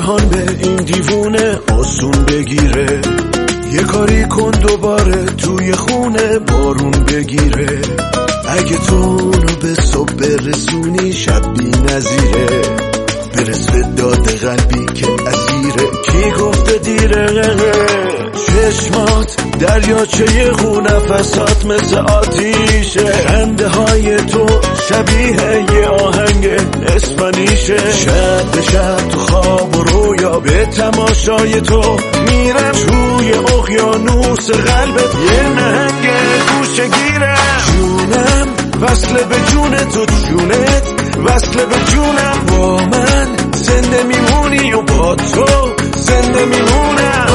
جهان به این دیوونه آسون بگیره، یه کاری کن دوباره توی خونه بارون بگیره. اگه تو اونو به صبح برسونی شب بی نظیره، برس به داد قلبی که اسیره. کی گفته دیره؟ چشمات دریاچه خون، نفسات مثل آتیشه، خنده های تو شبیه یه آهنگ اسپانیشه. شب به شب تو خواب و رویا به تماشای تو میرم، توی اقیانوس قلبت یه نهنگ گوشگیره. جونم وصل به جون تو، جونت وصل به جونم، با من زنده میمونی و با تو زنده میمونم.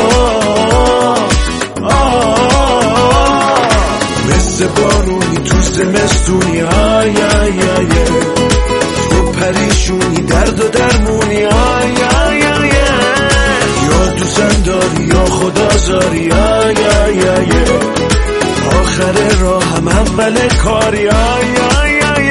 مثل بارونی تو زمستونی، آی آی آی، تو پریشونی درد و درمونی، آی آی آی، یا دوستم داری یا خدا زاری، آی آی آی، آخر راه هم اول کاری، آی آی آی.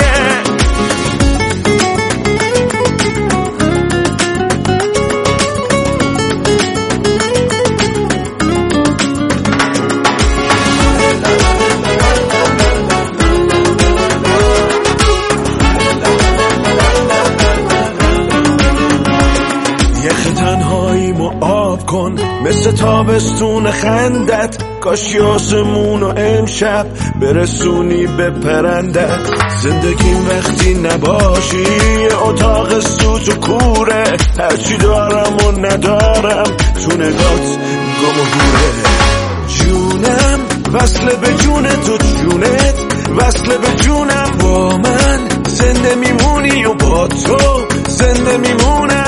تنهاییمو آب کن مثل تابستون خندت، کاش آسمونو امشب برسونی به پرندت. زندگیم وقتی نباشی اتاق سوت و کوره، هرچی دارم و ندارم تو نگات گم و گوره. جونم وصل به جون تو، جونت وصل به جونم، با من زنده میمونی و با تو زنده میمونم.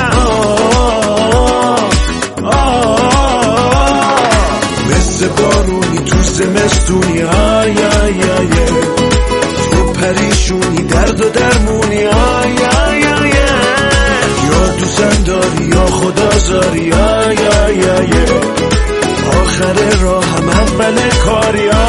مثل بارونی تو زمستونی، آی آی آی، تو پریشونی درد و درمونی، آی آی آی، یا دوستم داری یا خدا زاری، آی آی آی، آخر راه هم اول کاری، آی